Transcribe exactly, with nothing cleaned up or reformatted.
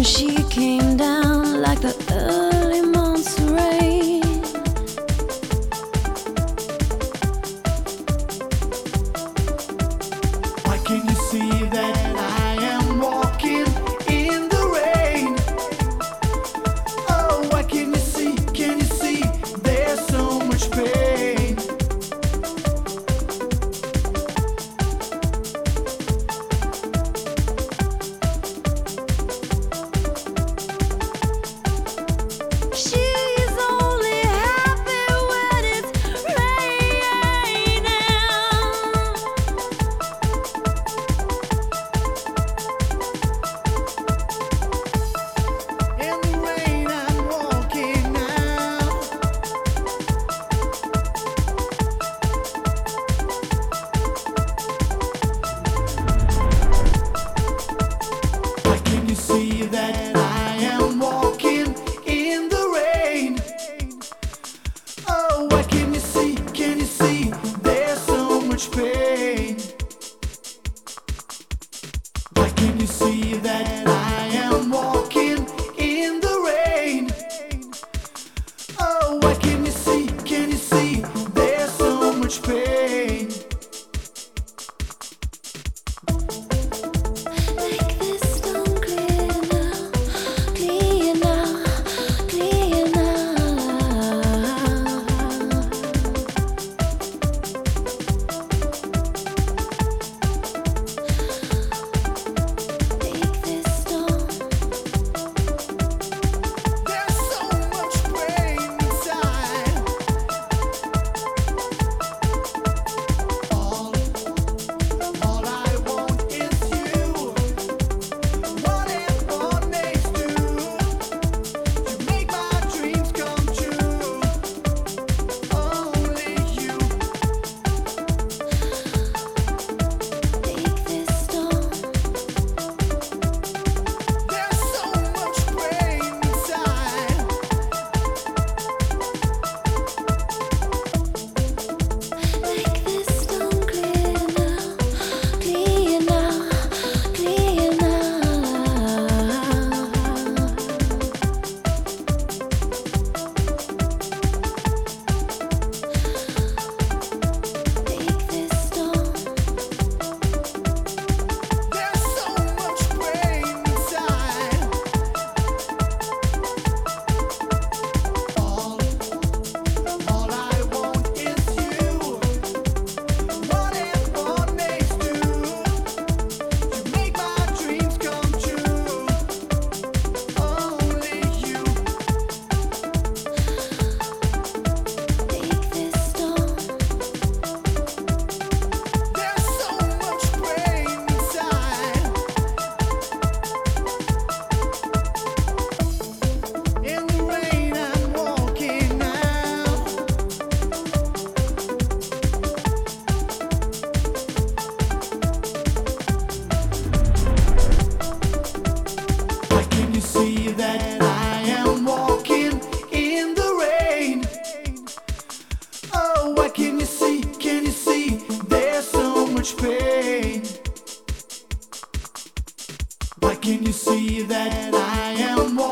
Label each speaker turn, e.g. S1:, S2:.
S1: and she came down like the early months rain.
S2: Why can't you see that I am walking in the rain? Oh, why can't you see, can you see, there's so much pain.
S1: She's only happy when it's raining.
S2: In the rain I'm walking now. Why can't you see that I am walking in the rain? Oh, why can't you see, can you see, there's so much pain. Why can't you see that I am walking in the rain? Oh, why can't you see, can you see, there's so much pain.
S1: Make this stone clear now, clear now, clear now. Make this stone.
S2: There's so much pain inside. All, all I want is you. One and one makes two. You make my dreams come true. Only you.
S1: Make this stone.
S2: There's so much pain inside.
S1: Make this stone clear now, clear now, clear now. Make this stone.
S2: There's so much pain inside. All, all I want is you. One and one makes two. You make my dreams come true. Only you.
S1: Make this stone.
S2: There's so much pain inside. In the rain I'm walking now. Why can't you see that I am walking in the rain? Oh, why can't you see, can you see, there's so much pain. Why can't you see that I am walking